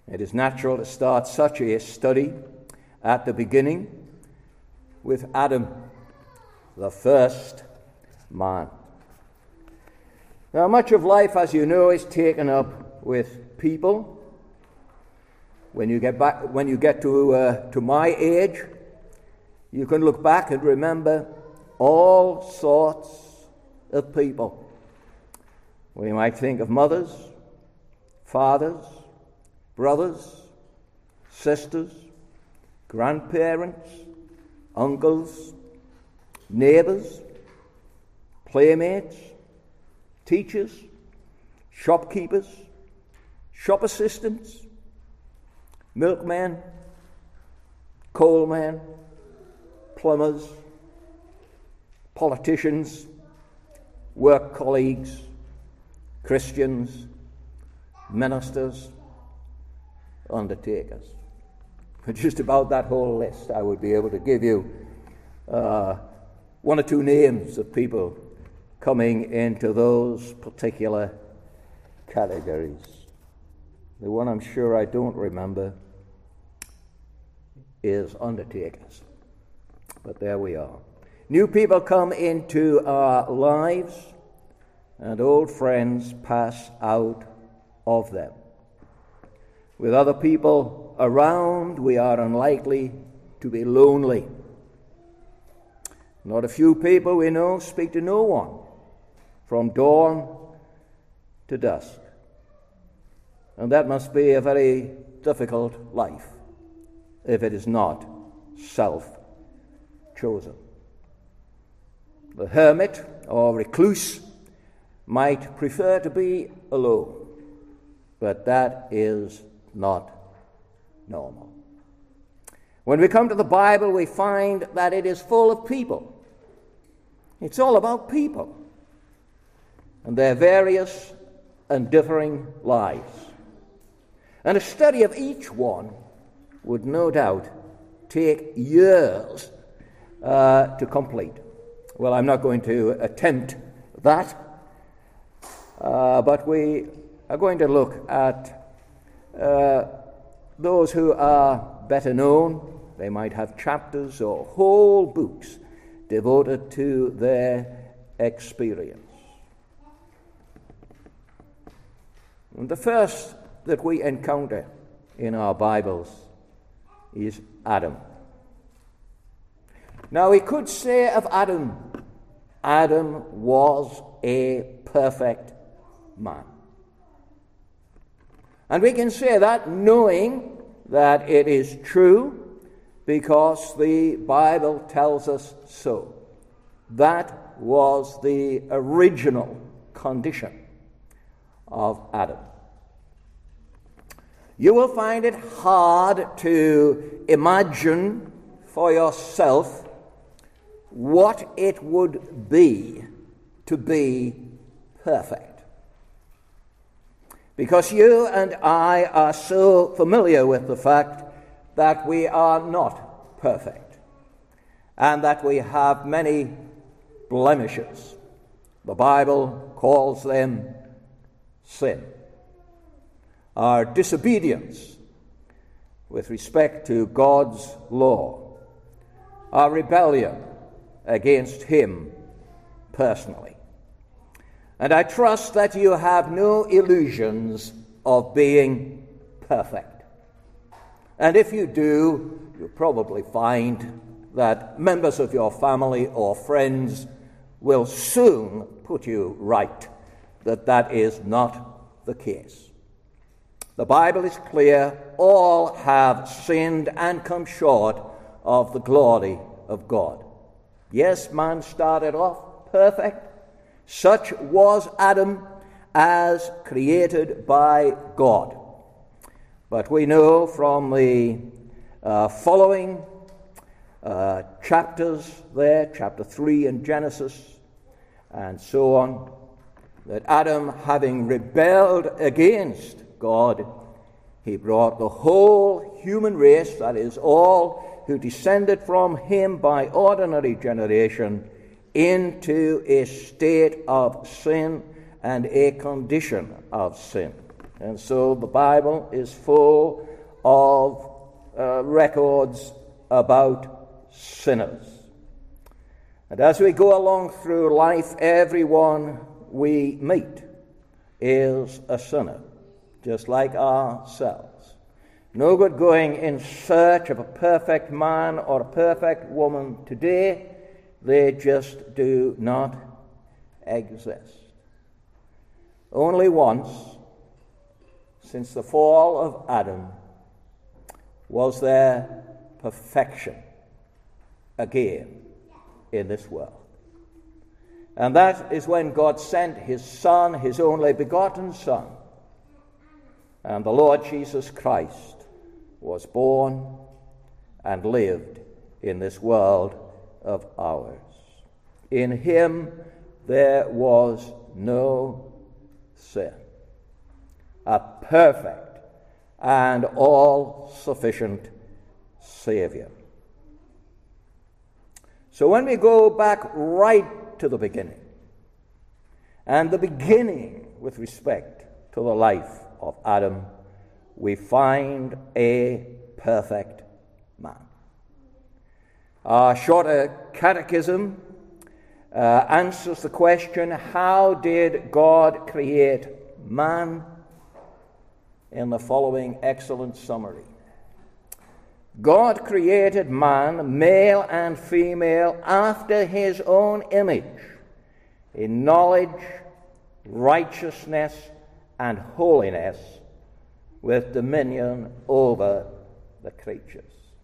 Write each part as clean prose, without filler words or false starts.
It is natural to start such a study at the beginning with Adam, the first man. Now, much of life, as you know, is taken up with people. When you get to my age, you can look back and remember all sorts of people. We might think of mothers, fathers, brothers, sisters, grandparents, uncles, neighbors, playmates, teachers, shopkeepers, shop assistants, milkmen, coalmen, plumbers, politicians, work colleagues, Christians, ministers, undertakers. Just about that whole list, I would be able to give you one or two names of people coming into those particular categories. The one I'm sure I don't remember is undertakers. But there we are. New people come into our lives, and old friends pass out of them. With other people around, we are unlikely to be lonely. Not a few people we know speak to no one from dawn to dusk. And that must be a very difficult life if it is not self-chosen. The hermit or recluse might prefer to be alone, but that is not normal. When we come to the Bible, we find that it is full of people. It's all about people and their various and differing lives. And a study of each one would no doubt take years to complete. Well, I'm not going to attempt that, but we are going to look at those who are better known. They might have chapters or whole books devoted to their experience. And the first that we encounter in our Bibles is Adam. Now, we could say of Adam, Adam was a perfect man. And we can say that knowing that it is true because the Bible tells us so. That was the original condition of Adam. You will find it hard to imagine for yourself what it would be to be perfect. Because you and I are so familiar with the fact that we are not perfect and that we have many blemishes. The Bible calls them sin. Our disobedience with respect to God's law, our rebellion against Him personally. And I trust that you have no illusions of being perfect. And if you do, you'll probably find that members of your family or friends will soon put you right that that is not the case. The Bible is clear, all have sinned and come short of the glory of God. Yes, man started off perfect. Such was Adam as created by God. But we know from the following chapters there, chapter 3 in Genesis, and so on, that Adam, having rebelled against God, he brought the whole human race, that is, all who descended from him by ordinary generation, into a state of sin and a condition of sin. And so the Bible is full of records about sinners. And as we go along through life, everyone we meet is a sinner, just like ourselves. No good going in search of a perfect man or a perfect woman today. They just do not exist. Only once, since the fall of Adam, was there perfection again in this world. And that is when God sent his Son, his only begotten Son, and the Lord Jesus Christ was born and lived in this world of ours. In him there was no sin. A perfect and all-sufficient Savior. So when we go back right to the beginning, and the beginning with respect to the life of Adam, we find a perfect man. Our shorter catechism answers the question, how did God create man? In the following excellent summary. God created man, male and female, after his own image, in knowledge, righteousness, and holiness, with dominion over the creatures.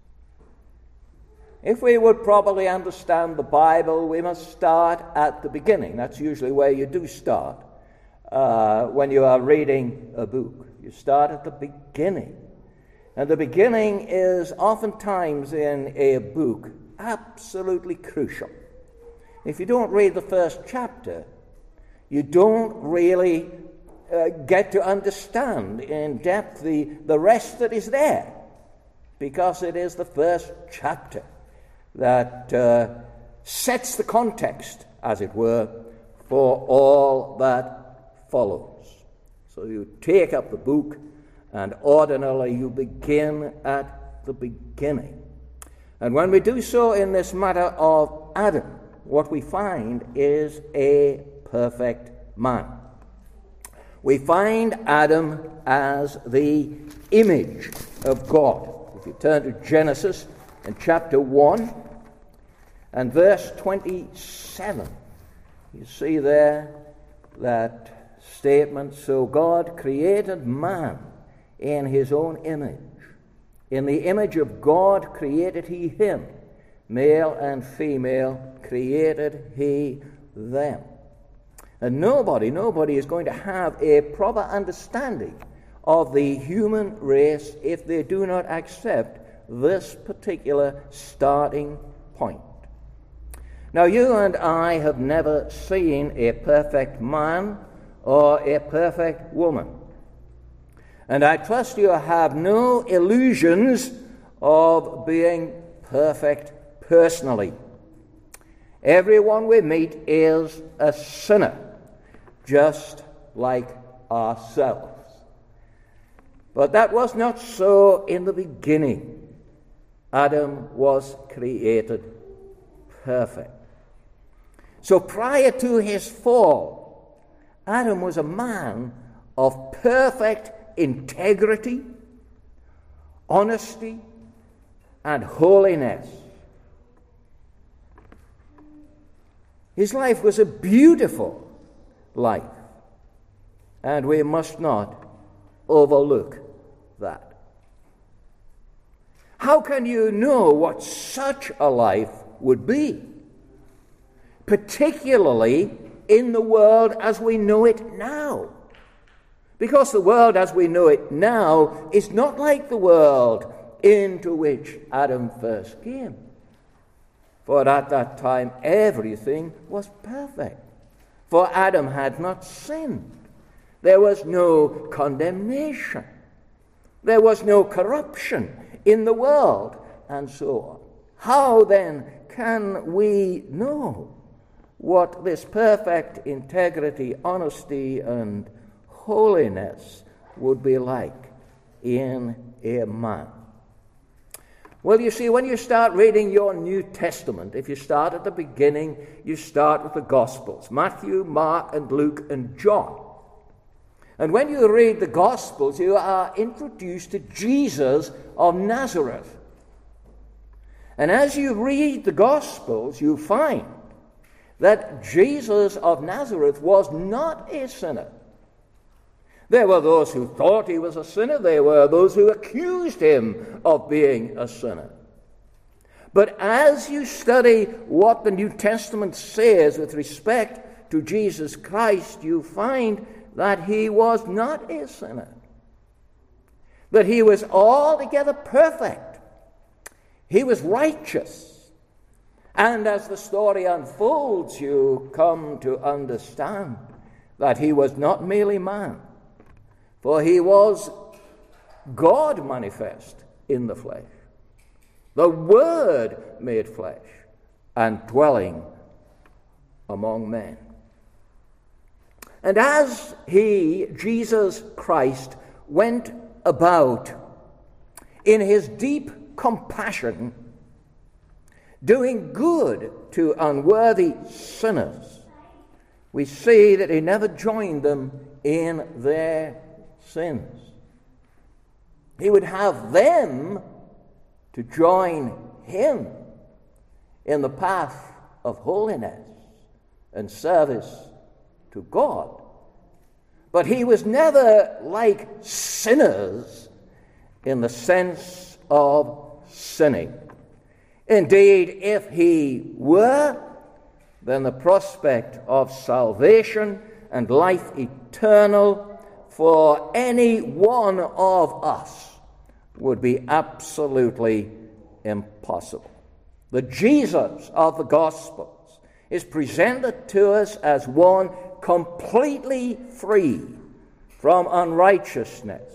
If we would properly understand the Bible, we must start at the beginning. That's usually where you do start when you are reading a book. You start at the beginning. And the beginning is oftentimes in a book absolutely crucial. If you don't read the first chapter, you don't really get to understand in depth the rest that is there, because it is the first chapter that sets the context, as it were, for all that follows. So you take up the book, and ordinarily you begin at the beginning. And when we do so in this matter of Adam, what we find is a perfect man. We find Adam as the image of God. If you turn to Genesis in chapter 1 and verse 27, you see there that statement, so God created man in his own image. In the image of God created he him. Male and female created he them. And nobody is going to have a proper understanding of the human race if they do not accept this particular starting point. Now, you and I have never seen a perfect man or a perfect woman. And I trust you have no illusions of being perfect personally. Everyone we meet is a sinner, just like ourselves. But that was not so in the beginning. Adam was created perfect. So prior to his fall, Adam was a man of perfect integrity, honesty, and holiness. His life was a beautiful life, and we must not overlook that. How can you know what such a life would be, particularly in the world as we know it now? Because the world as we know it now is not like the world into which Adam first came. For at that time everything was perfect. For Adam had not sinned. There was no condemnation. There was no corruption in the world, and so on. How then can we know what this perfect integrity, honesty, and holiness would be like in a man. Well, you see, when you start reading your New Testament, if you start at the beginning, you start with the Gospels, Matthew, Mark, and Luke, and John. And when you read the Gospels, you are introduced to Jesus of Nazareth. And as you read the Gospels, you find that Jesus of Nazareth was not a sinner. There were those who thought he was a sinner. There were those who accused him of being a sinner. But as you study what the New Testament says with respect to Jesus Christ, you find that he was not a sinner, that he was altogether perfect. He was righteous. And as the story unfolds, you come to understand that he was not merely man, for he was God manifest in the flesh, the Word made flesh and dwelling among men. And as he, Jesus Christ, went about in his deep compassion, doing good to unworthy sinners, we see that he never joined them in their sins. He would have them to join him in the path of holiness and service to God. But he was never like sinners in the sense of sinning. Indeed, if he were, then the prospect of salvation and life eternal for any one of us would be absolutely impossible. The Jesus of the Gospels is presented to us as one completely free from unrighteousness,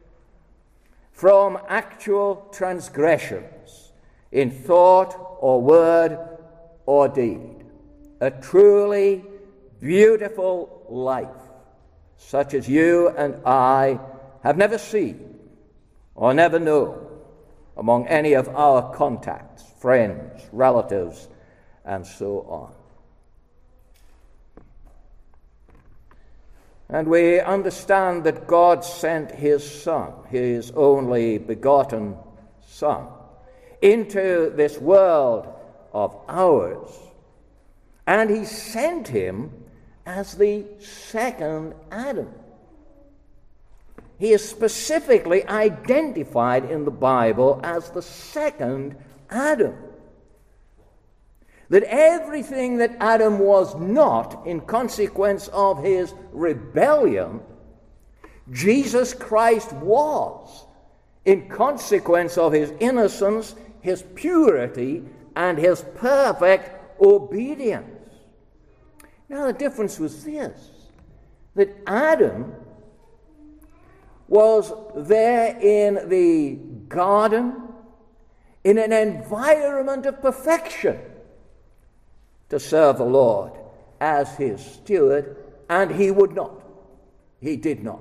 from actual transgressions in thought or word or deed. A truly beautiful life, such as you and I have never seen or never known among any of our contacts, friends, relatives, and so on. And we understand that God sent his Son, his only begotten Son, into this world of ours. And he sent him as the second Adam. He is specifically identified in the Bible as the second Adam. That everything that Adam was not in consequence of his rebellion, Jesus Christ was in consequence of his innocence, his purity, and his perfect obedience. Now the difference was this, that Adam was there in the garden in an environment of perfection to serve the Lord as his steward, and he would not. He did not.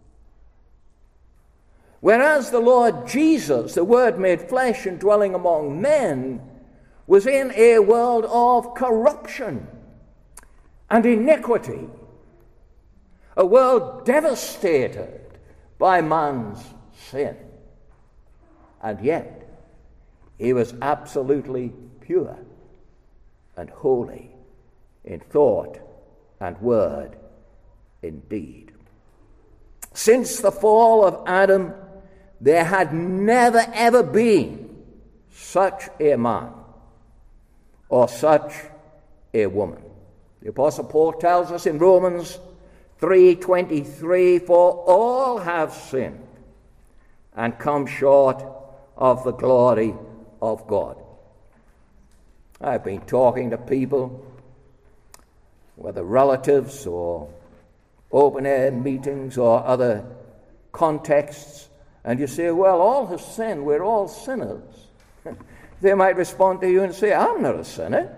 Whereas the Lord Jesus, the Word made flesh and dwelling among men, was in a world of corruption and iniquity, a world devastated by man's sin. And yet, he was absolutely pure and holy in thought and word and deed. Since the fall of Adam, there had never ever been such a man or such a woman. The Apostle Paul tells us in Romans 3:23, "For all have sinned and come short of the glory of God." I've been talking to people, whether relatives or open-air meetings or other contexts, and you say, well, all have sinned, we're all sinners. They might respond to you and say, I'm not a sinner.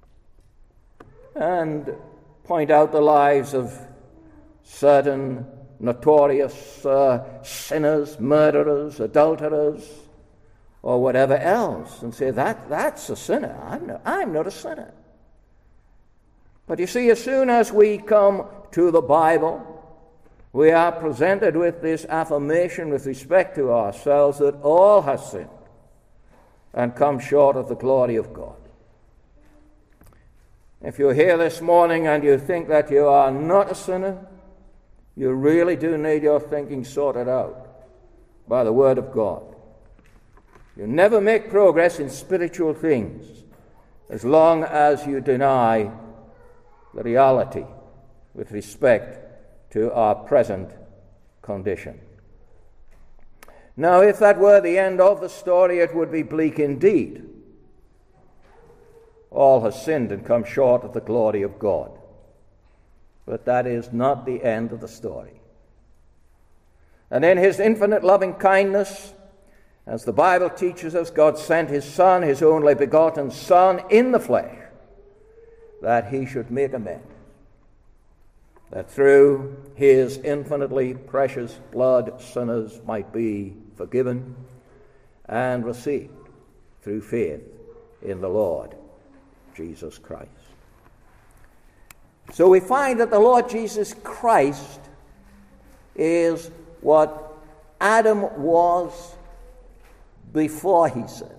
And point out the lives of certain notorious sinners, murderers, adulterers, or whatever else, and say, that's a sinner. I'm not a sinner. But you see, as soon as we come to the Bible, we are presented with this affirmation with respect to ourselves that all have sinned and come short of the glory of God. If you're here this morning and you think that you are not a sinner, you really do need your thinking sorted out by the Word of God. You never make progress in spiritual things as long as you deny the reality with respect to our present condition. Now, if that were the end of the story, it would be bleak indeed. All have sinned and come short of the glory of God. But that is not the end of the story. And in his infinite loving kindness, as the Bible teaches us, God sent his Son, his only begotten Son, in the flesh, that he should make amends. That through his infinitely precious blood, sinners might be forgiven and received through faith in the Lord Jesus Christ. So we find that the Lord Jesus Christ is what Adam was before he sinned.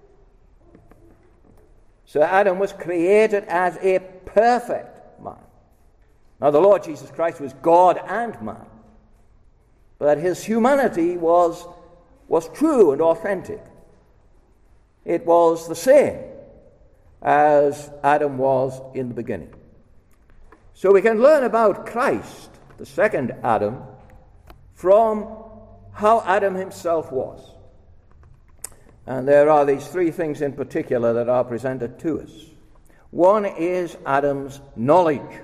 So Adam was created as a perfect man. Now, the Lord Jesus Christ was God and man, but his humanity was true and authentic. It was the same as Adam was in the beginning. So we can learn about Christ, the second Adam, from how Adam himself was. And there are these three things in particular that are presented to us. One is Adam's knowledge.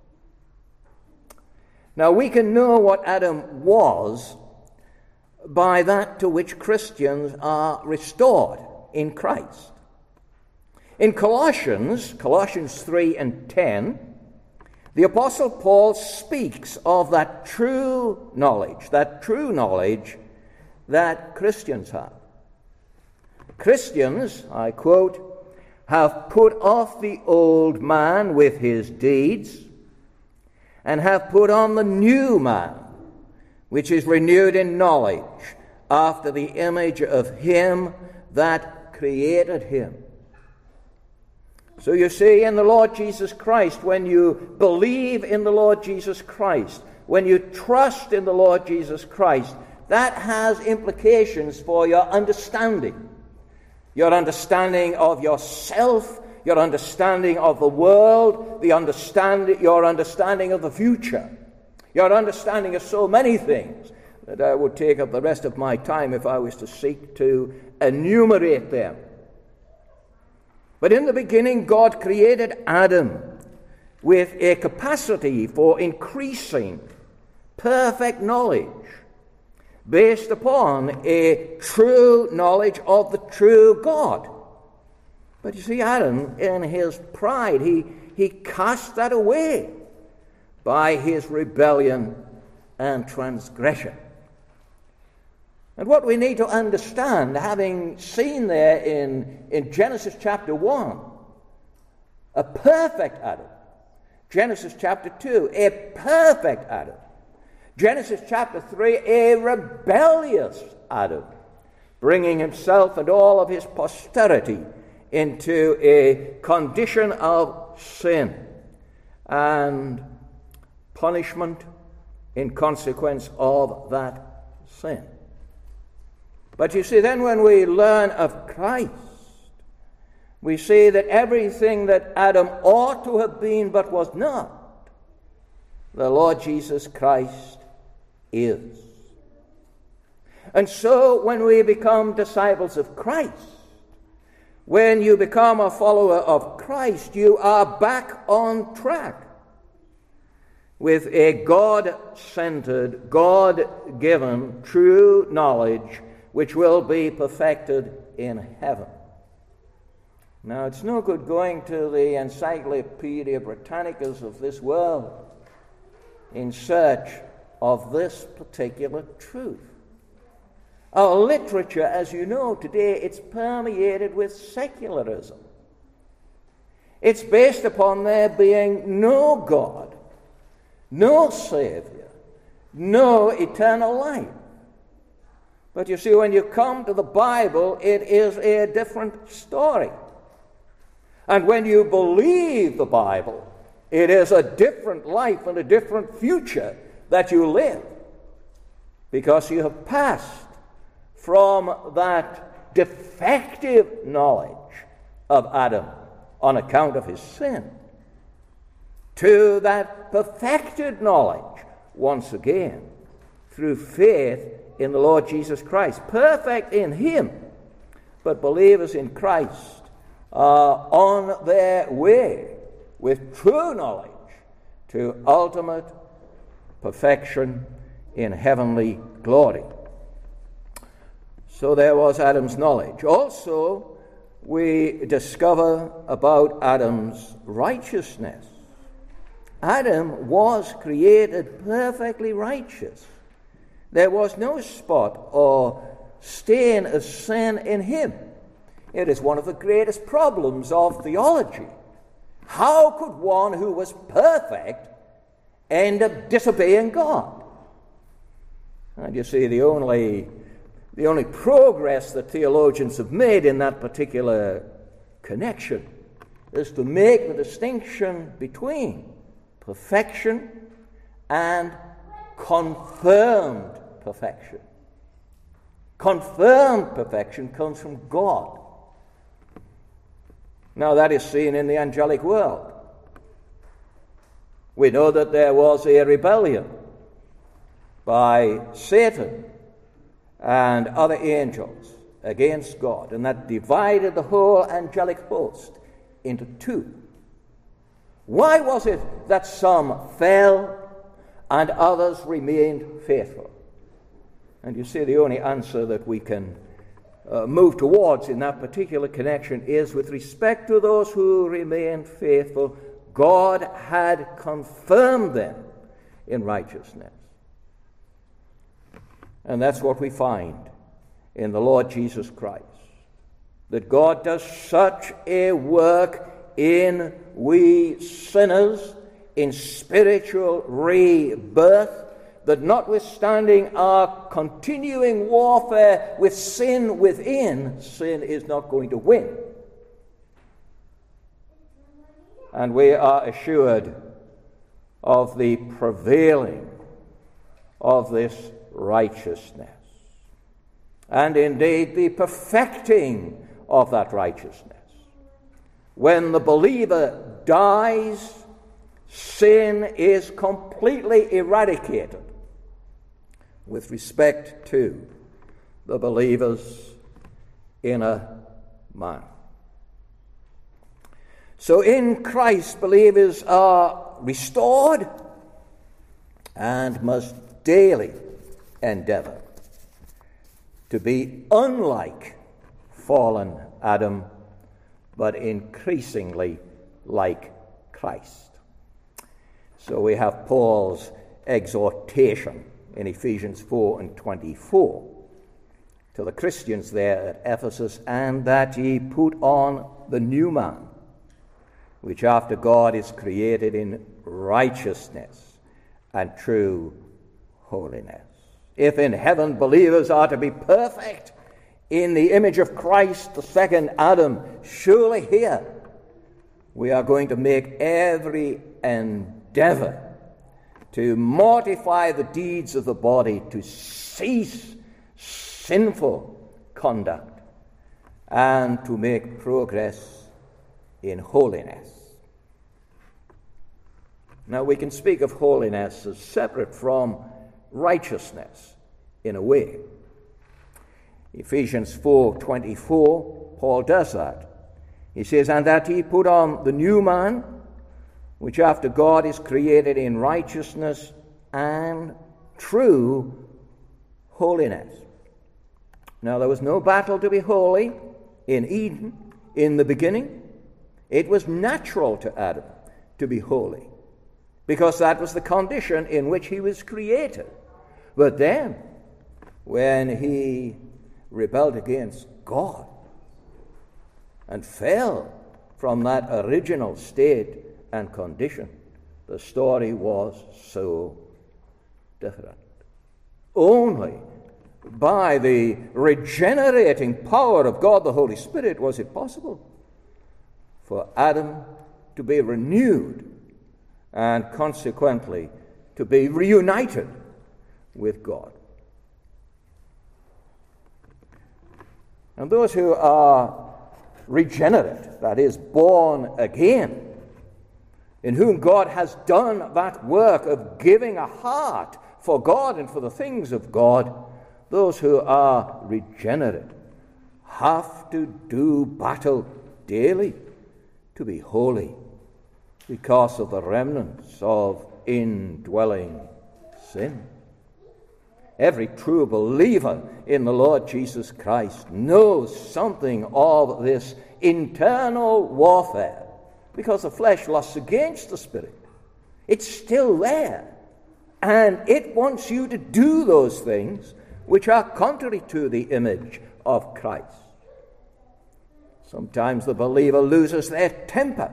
Now, we can know what Adam was by that to which Christians are restored in Christ. In Colossians 3 and 10, the Apostle Paul speaks of that true knowledge that Christians have. Christians, I quote, have put off the old man with his deeds and have put on the new man, which is renewed in knowledge after the image of him that created him. So you see, in the Lord Jesus Christ, when you believe in the Lord Jesus Christ, when you trust in the Lord Jesus Christ, that has implications for your understanding of yourself, your understanding of the world, your understanding of the future, your understanding of so many things that I would take up the rest of my time if I was to seek to enumerate them. But in the beginning, God created Adam with a capacity for increasing perfect knowledge based upon a true knowledge of the true God. But you see, Adam, in his pride, he cast that away by his rebellion and transgression. And what we need to understand, having seen there in Genesis chapter 1, a perfect Adam. Genesis chapter 2, a perfect Adam. Genesis chapter 3, a rebellious Adam, bringing himself and all of his posterity into a condition of sin and punishment in consequence of that sin. But you see, then when we learn of Christ, we see that everything that Adam ought to have been but was not, the Lord Jesus Christ is. And so when we become disciples of Christ, when you become a follower of Christ, you are back on track with a God-centered, God-given, true knowledge which will be perfected in heaven. Now, it's no good going to the Encyclopedia Britannicas of this world in search of this particular truth. Our literature, as you know today, it's permeated with secularism. It's based upon there being no God, no Savior, no eternal life. But you see, when you come to the Bible, it is a different story. And when you believe the Bible, it is a different life and a different future that you live, because you have passed from that defective knowledge of Adam on account of his sin to that perfected knowledge once again through faith in the Lord Jesus Christ. Perfect in him, but believers in Christ are on their way with true knowledge to ultimate perfection in heavenly glory. So there was Adam's knowledge. Also, we discover about Adam's righteousness. Adam was created perfectly righteous. There was no spot or stain of sin in him. It is one of the greatest problems of theology. How could one who was perfect end up disobeying God? And you see, the only progress that theologians have made in that particular connection is to make the distinction between perfection and confirmed perfection. Confirmed perfection comes from God. Now, that is seen in the angelic world. We know that there was a rebellion by Satan and other angels against God, and that divided the whole angelic host into two. Why was it that some fell and others remained faithful? And you see, the only answer that we can move towards in that particular connection is with respect to those who remained faithful, God had confirmed them in righteousness. And that's what we find in the Lord Jesus Christ, that God does such a work in we sinners in spiritual rebirth, that notwithstanding our continuing warfare with sin within, sin is not going to win. And we are assured of the prevailing of this righteousness, and indeed the perfecting of that righteousness. When the believer dies, sin is completely eradicated with respect to the believer's inner man. So in Christ, believers are restored and must daily endeavor to be unlike fallen Adam, but increasingly like Christ. So we have Paul's exhortation in Ephesians 4 and 24 to the Christians there at Ephesus, and that ye put on the new man, which after God is created in righteousness and true holiness. If in heaven believers are to be perfect in the image of Christ, the second Adam, surely here we are going to make every endeavor to mortify the deeds of the body, to cease sinful conduct, and to make progress in holiness. Now, we can speak of holiness as separate from righteousness in a way. Ephesians 4:24, Paul does that. He says, and that he put on the new man, which after God is created in righteousness and true holiness. Now, there was no battle to be holy in Eden in the beginning. It was natural to Adam to be holy. because that was the condition in which he was created. But then, when he rebelled against God and fell from that original state and condition, the story was so different. Only by the regenerating power of God the Holy Spirit was it possible for Adam to be renewed and consequently to be reunited with God. And those who are regenerate, that is, born again, in whom God has done that work of giving a heart for God and for the things of God, those who are regenerate have to do battle daily to be holy because of the remnants of indwelling sin. Every true believer in the Lord Jesus Christ knows something of this internal warfare, because the flesh lusts against the Spirit. It's still there, and it wants you to do those things which are contrary to the image of Christ. Sometimes the believer loses their temper,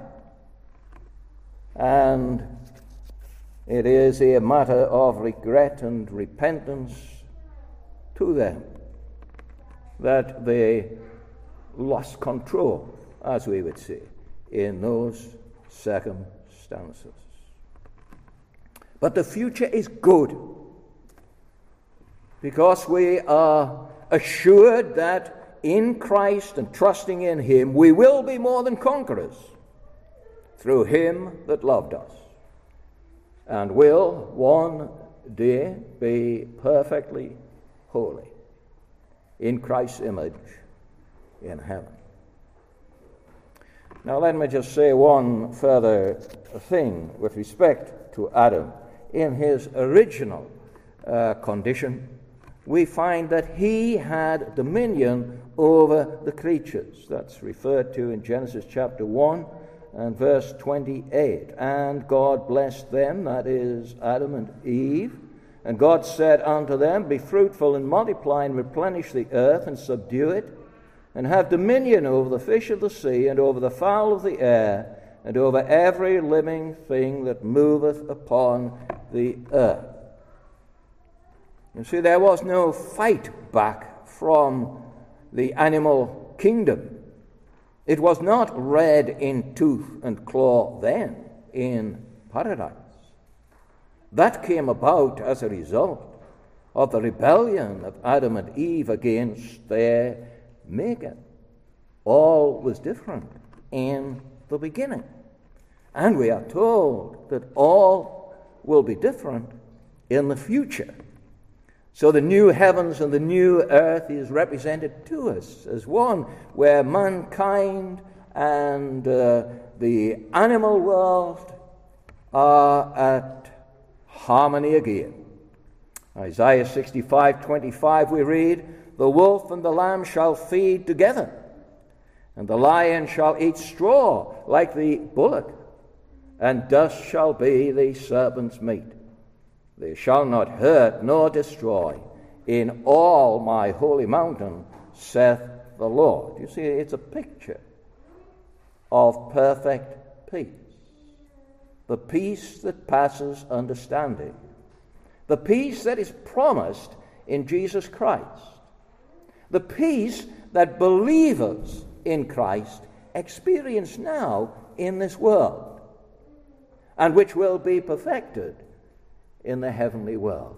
and it is a matter of regret and repentance to them that they lost control, as we would say, in those circumstances. But the future is good, because we are assured that in Christ and trusting in him, we will be more than conquerors through him that loved us, and will one day be perfectly holy in Christ's image in heaven. Now let me just say one further thing with respect to Adam. In his original condition, we find that he had dominion over the creatures. That's referred to in Genesis chapter 1 and verse 28. And God blessed them, that is, Adam and Eve. And God said unto them, Be fruitful and multiply and replenish the earth and subdue it, and have dominion over the fish of the sea and over the fowl of the air and over every living thing that moveth upon the earth. You see, there was no fight back from the animal kingdom. It was not red in tooth and claw then in paradise. That came about as a result of the rebellion of Adam and Eve against their Maker. All was different in the beginning. And we are told that all will be different in the future. So the new heavens and the new earth is represented to us as one where mankind and the animal world are at harmony again. Isaiah 65:25 we read, The wolf and the lamb shall feed together, and the lion shall eat straw like the bullock, and dust shall be the serpent's meat. They shall not hurt nor destroy in all my holy mountain, saith the Lord. You see, it's a picture of perfect peace. The peace that passes understanding. The peace that is promised in Jesus Christ. The peace that believers in Christ experience now in this world, and which will be perfected in the heavenly world.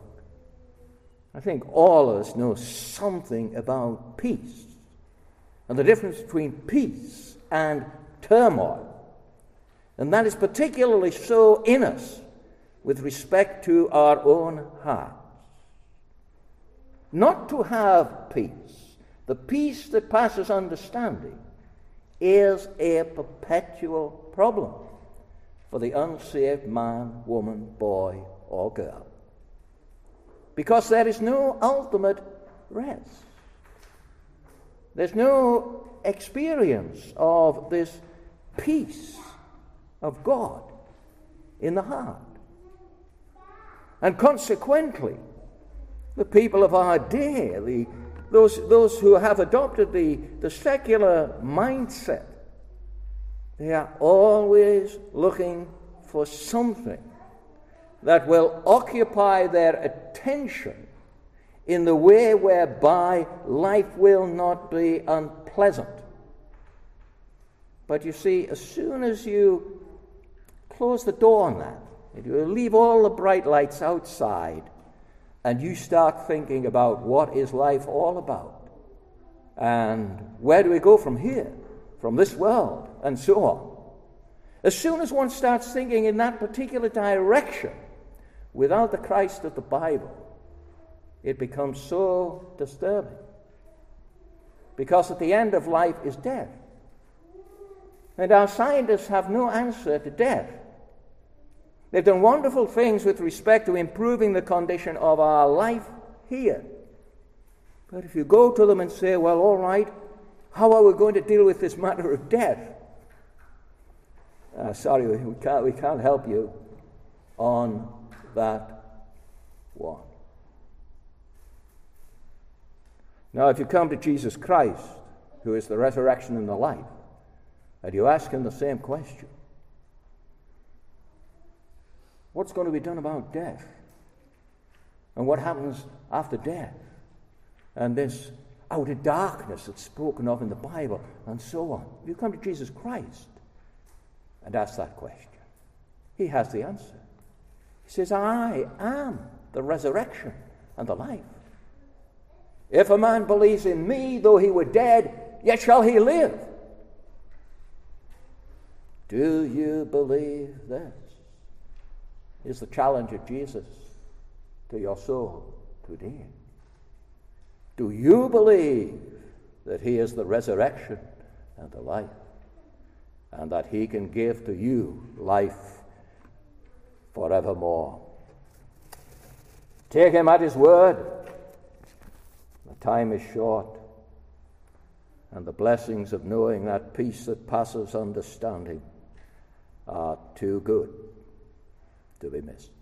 I think all of us know something about peace and the difference between peace and turmoil. And that is particularly so in us with respect to our own hearts. Not to have peace, the peace that passes understanding, is a perpetual problem for the unsaved man, woman, boy, or girl. Because there is no ultimate rest. There's no experience of this peace of God in the heart. And consequently, the people of our day, those who have adopted the secular mindset, they are always looking for something that will occupy their attention in the way whereby life will not be unpleasant. But you see, as soon as you close the door on that, and you leave all the bright lights outside, and you start thinking about what is life all about, and where do we go from here, from this world, and so on. As soon as one starts thinking in that particular direction, without the Christ of the Bible, it becomes so disturbing. Because at the end of life is death. And our scientists have no answer to death. They've done wonderful things with respect to improving the condition of our life here. But if you go to them and say, well, all right, how are we going to deal with this matter of death? Sorry, we can't help you on that one. Now, if you come to Jesus Christ, who is the resurrection and the life, and you ask him the same question, what's going to be done about death? And what happens after death? And this outer darkness that's spoken of in the Bible, and so on. If you come to Jesus Christ and ask that question, he has the answer. He says, I am the resurrection and the life. If a man believes in me, though he were dead, yet shall he live. Do you believe this? Is the challenge of Jesus to your soul today. Do you believe that he is the resurrection and the life, and that he can give to you life forevermore? Take him at his word. The time is short, and the blessings of knowing that peace that passes understanding are too good to be missed.